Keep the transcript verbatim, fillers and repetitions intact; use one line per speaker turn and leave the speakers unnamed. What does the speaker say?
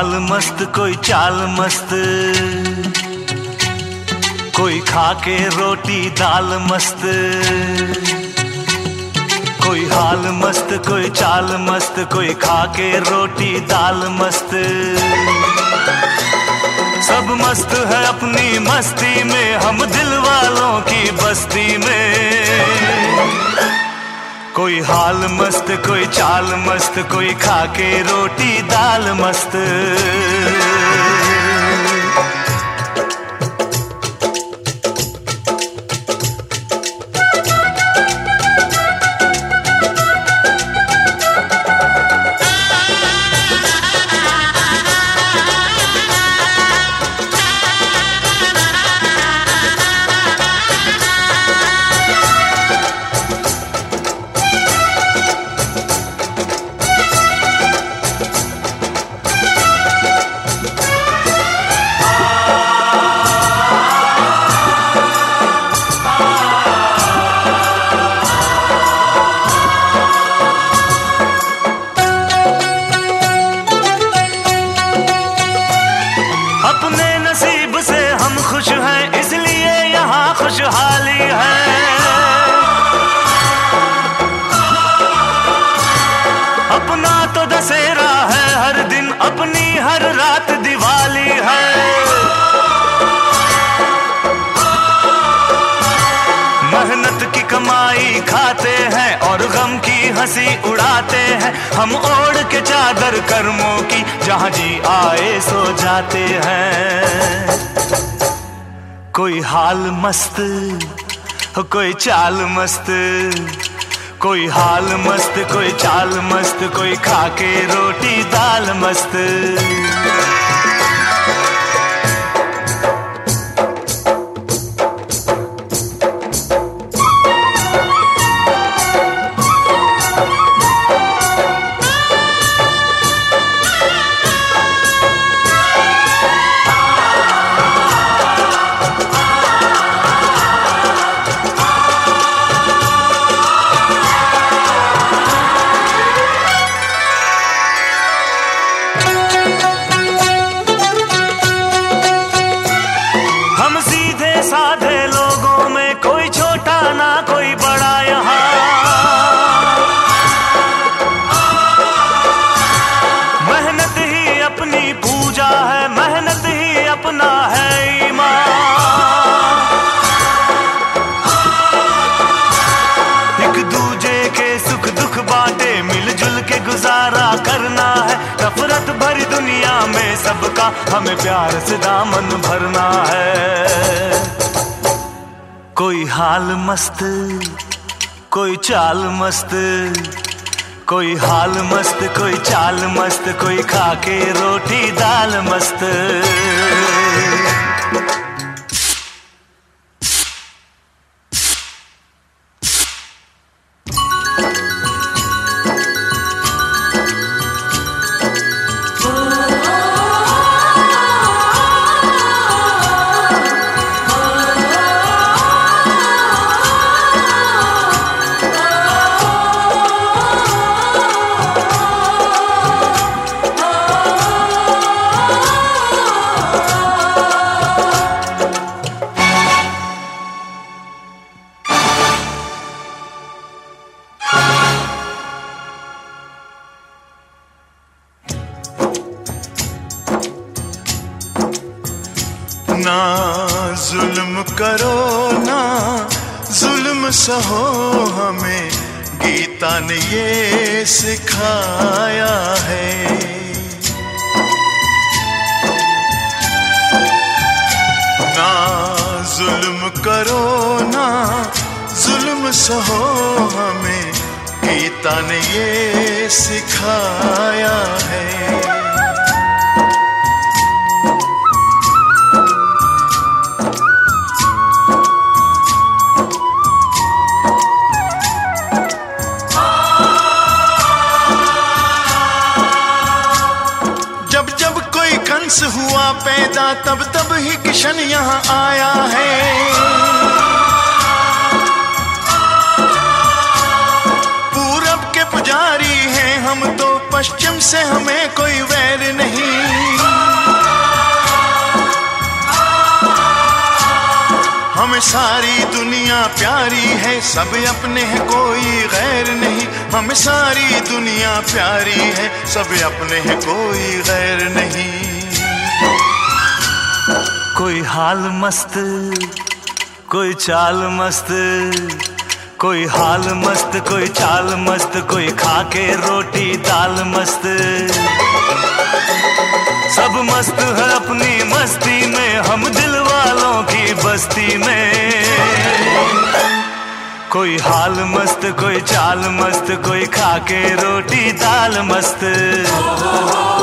हाल मस्त कोई चाल मस्त, कोई खा के रोटी दाल मस्त। कोई हाल मस्त कोई चाल मस्त, कोई खा के रोटी दाल मस्त। सब मस्त है अपनी मस्ती में, हम दिल वालों की बस्ती में। कोई हाल मस्त कोई चाल मस्त, कोई खा के रोटी दाल मस्त। अपने नसीब से हम खुश हैं, इसलिए यहाँ खुशहाली है। अपना तो दशहरा है हर दिन, अपनी हर रात दिवाली है। मेहनत की कमाई खाते हैं और गम की हंसी उड़ाते हैं। हम ओढ़ के चादर कर्मों की, जहाँ जी आए सो जाते हैं। कोई हाल मस्त कोई चाल मस्त, कोई हाल मस्त कोई चाल मस्त, कोई खा के रोटी दाल मस्त। हम सीधे साधे लोगों में, कोई छोटा ना कोई बड़ा यहाँ। मेहनत ही अपनी पूजा है, मेहनत ही अपना है ईमान। एक दूजे के सुख दुख बांटे, मिलजुल के गुजारा करना है। नफरत भरी दुनिया में सबका हमें प्यार से दामन भरना है। कोई हाल मस्त कोई चाल मस्त, कोई हाल मस्त कोई चाल मस्त, कोई खा के रोटी दाल मस्त।
ना जुल्म करो ना जुल्म सहो, हमें गीता ने ये सिखाया है। ना जुल्म करो ना जुल्म सहो, हमें गीता ने ये सिखाया है। कंस हुआ पैदा, तब तब ही किशन यहाँ आया है। पूरब के पुजारी हैं हम तो, पश्चिम से हमें कोई वैर नहीं। हमें सारी दुनिया प्यारी है, सब अपने हैं कोई गैर नहीं। हमें सारी दुनिया प्यारी है, सब अपने हैं कोई गैर नहीं।
कोई हाल मस्त, कोई चाल मस्त, कोई हाल मस्त, कोई चाल मस्त, कोई खाके रोटी दाल मस्त। सब मस्त है अपनी मस्ती में, हम दिल वालों की बस्ती में। कोई हाल मस्त, कोई चाल मस्त, कोई खाके रोटी दाल मस्त।